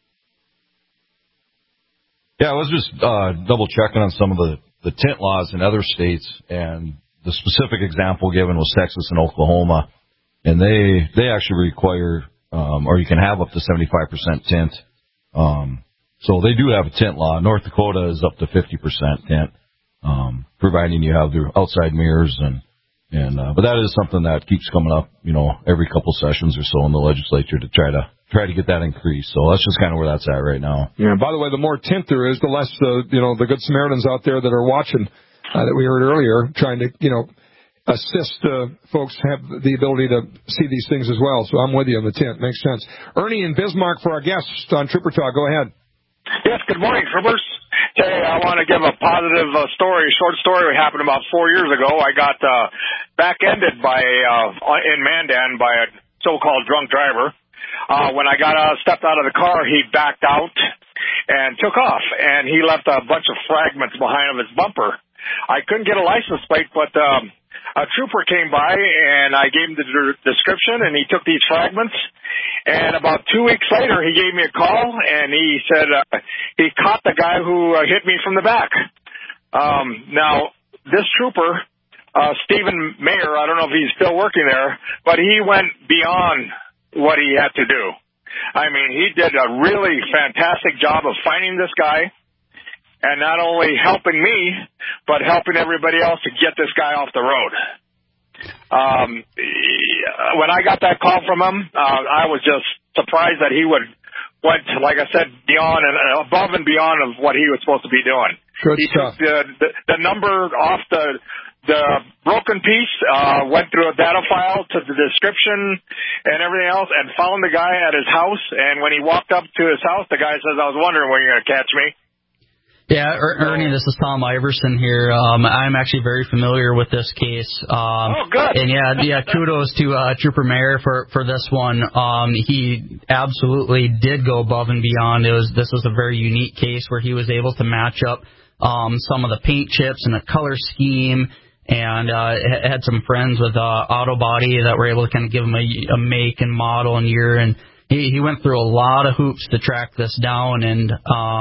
Yeah, I was just double checking on some of the tint laws in other states, and the specific example given was Texas and Oklahoma, and they actually require or you can have up to 75% tint. So they do have a tint law. North Dakota is up to 50% tint, providing you have the outside mirrors but that is something that keeps coming up, every couple sessions or so in the legislature to try to get that increased. So that's just kind of where that's at right now. Yeah. By the way, the more tint there is, the less the good Samaritans out there that are watching that we heard earlier, trying to assist folks have the ability to see these things as well. So I'm with you on the tint. Makes sense. Ernie in Bismarck for our guest on Trooper Talk. Go ahead. Yes, good morning, Troopers. Hey, I want to give a positive short story. It happened about 4 years ago. I got back-ended in Mandan by a so-called drunk driver. When I stepped out of the car, he backed out and took off, and he left a bunch of fragments behind of his bumper. I couldn't get a license plate, but a trooper came by, and I gave him the description, and he took these fragments. And about 2 weeks later, he gave me a call, and he said he caught the guy who hit me from the back. Now, this trooper, Stephen Mayer, I don't know if he's still working there, but he went beyond what he had to do. I mean, he did a really fantastic job of finding this guy, and not only helping me, but helping everybody else to get this guy off the road. When I got that call from him, I was just surprised that he went, like I said, beyond and above and beyond of what he was supposed to be doing. Good he stuff. took the number off the broken piece, went through a data file to the description and everything else, and found the guy at his house. And when he walked up to his house, the guy says, "I was wondering when you're going to catch me." Yeah, Ernie, this is Tom Iverson here. I'm actually very familiar with this case. Good. And yeah, kudos to Trooper Mayer for this one. He absolutely did go above and beyond. This was a very unique case where he was able to match up some of the paint chips and the color scheme, and had some friends with Auto Body that were able to kind of give him a make and model and year, and he went through a lot of hoops to track this down, and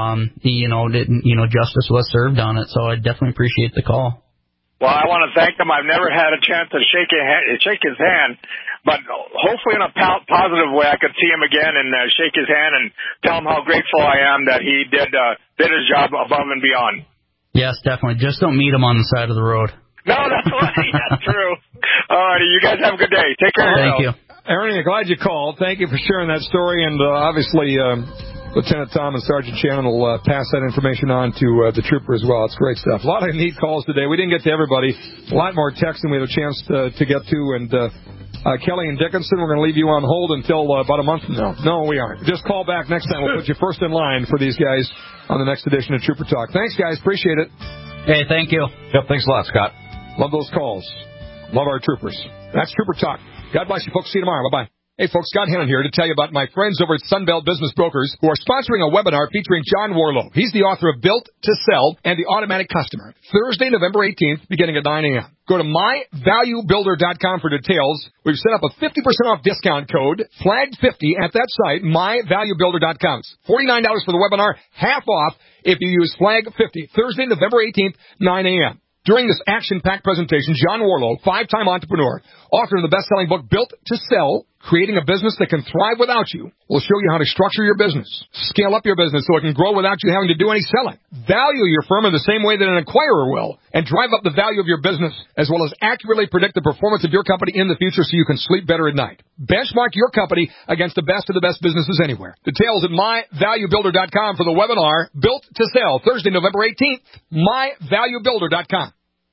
justice was served on it. So I definitely appreciate the call. Well, I want to thank him. I've never had a chance to shake his hand, but hopefully in a positive way, I could see him again and shake his hand and tell him how grateful I am that he did his job above and beyond. Yes, definitely. Just don't meet him on the side of the road. No, that's right. That's true. All righty, you guys have a good day. Take care. Thank you. Ernie, glad you called. Thank you for sharing that story, and obviously Lieutenant Tom and Sergeant Shannon will pass that information on to the trooper as well. It's great stuff. A lot of neat calls today. We didn't get to everybody. A lot more texts than we had a chance to get to. And Kelly and Dickinson, we're going to leave you on hold until about a month from now. No, we aren't. Just call back next time. We'll put you first in line for these guys on the next edition of Trooper Talk. Thanks, guys. Appreciate it. Hey, thank you. Yep, thanks a lot, Scott. Love those calls. Love our troopers. That's Trooper Talk. God bless you, folks. See you tomorrow. Bye-bye. Hey, folks, Scott Hannon here to tell you about my friends over at Sunbelt Business Brokers who are sponsoring a webinar featuring John Warlow. He's the author of Built to Sell and the Automatic Customer. Thursday, November 18th, beginning at 9 a.m. Go to myvaluebuilder.com for details. We've set up a 50% off discount code, flagged50 at that site, myvaluebuilder.com. It's $49 for the webinar, half off if you use flag50. Thursday, November 18th, 9 a.m. During this action-packed presentation, John Warlow, 5-time entrepreneur, author of the best-selling book Built to Sell, Creating a Business That Can Thrive Without You, will show you how to structure your business, scale up your business so it can grow without you having to do any selling, value your firm in the same way that an acquirer will, and drive up the value of your business, as well as accurately predict the performance of your company in the future so you can sleep better at night. Benchmark your company against the best of the best businesses anywhere. Details at myvaluebuilder.com for the webinar Built to Sell, Thursday, November 18th, myvaluebuilder.com.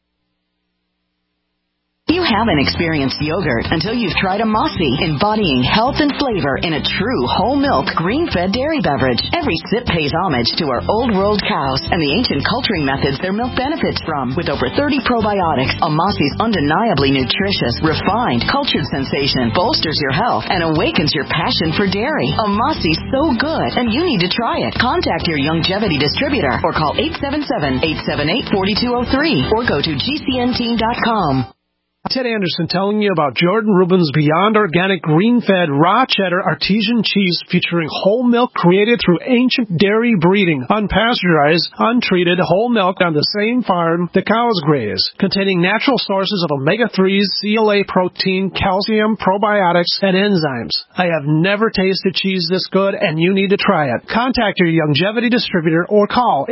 You haven't experienced yogurt until you've tried a Mossy, embodying health and flavor in a true whole milk, green-fed dairy beverage. Every sip pays homage to our old world cows and the ancient culturing methods their milk benefits from. With over 30 probiotics, a Mossy's undeniably nutritious, refined, cultured sensation bolsters your health and awakens your passion for dairy. A Mossy's so good, and you need to try it. Contact your Youngevity distributor or call 877-878-4203 or go to gcnteam.com. Ted Anderson telling you about Jordan Rubin's Beyond Organic Green-Fed Raw Cheddar Artesian Cheese featuring whole milk created through ancient dairy breeding, unpasteurized, untreated whole milk on the same farm the cows graze, containing natural sources of omega-3s, CLA protein, calcium, probiotics, and enzymes. I have never tasted cheese this good, and you need to try it. Contact your Youngevity distributor or call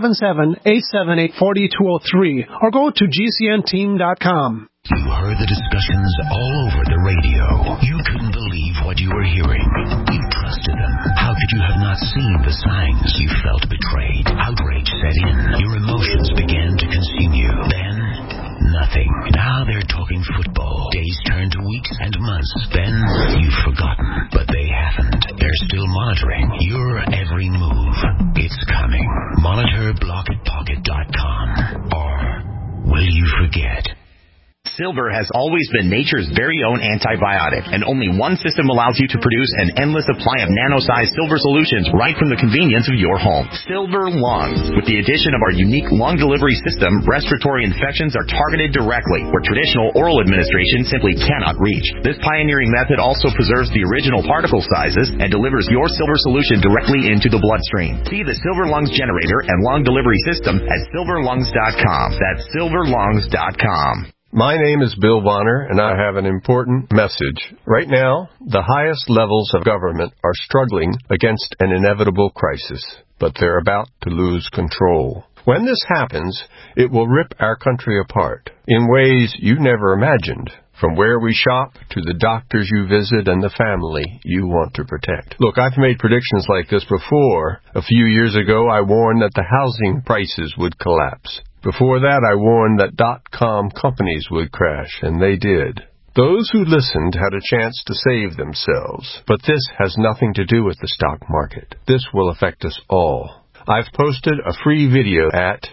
877-878-4203 or go to gcnteam.com. You heard the discussions all over the radio. You couldn't believe what you were hearing. You trusted them. How could you have not seen the signs? You felt betrayed. Outrage set in. Your emotions began to consume you. Then, nothing. Now they're talking football. Days turn to weeks and months. Then, you've forgotten. But they haven't. They're still monitoring your every move. It's coming. Monitor blockitpocket.com. Or will you forget? Silver has always been nature's very own antibiotic, and only one system allows you to produce an endless supply of nano-sized silver solutions right from the convenience of your home. Silver Lungs. With the addition of our unique lung delivery system, respiratory infections are targeted directly, where traditional oral administration simply cannot reach. This pioneering method also preserves the original particle sizes and delivers your silver solution directly into the bloodstream. See the Silver Lungs generator and lung delivery system at silverlungs.com. That's silverlungs.com. My name is Bill Bonner, and I have an important message. Right now, the highest levels of government are struggling against an inevitable crisis, but they're about to lose control. When this happens, it will rip our country apart in ways you never imagined. From where we shop to the doctors you visit and the family you want to protect. Look, I've made predictions like this before. A few years ago, I warned that the housing prices would collapse. Before that, I warned that .com companies would crash, and they did. Those who listened had a chance to save themselves. But this has nothing to do with the stock market. This will affect us all. I've posted a free video at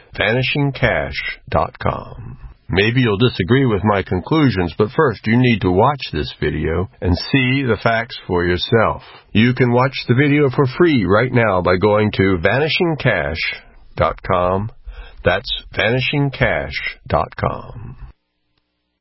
vanishingcash.com. Maybe you'll disagree with my conclusions, but first you need to watch this video and see the facts for yourself. You can watch the video for free right now by going to vanishingcash.com. That's vanishingcash.com.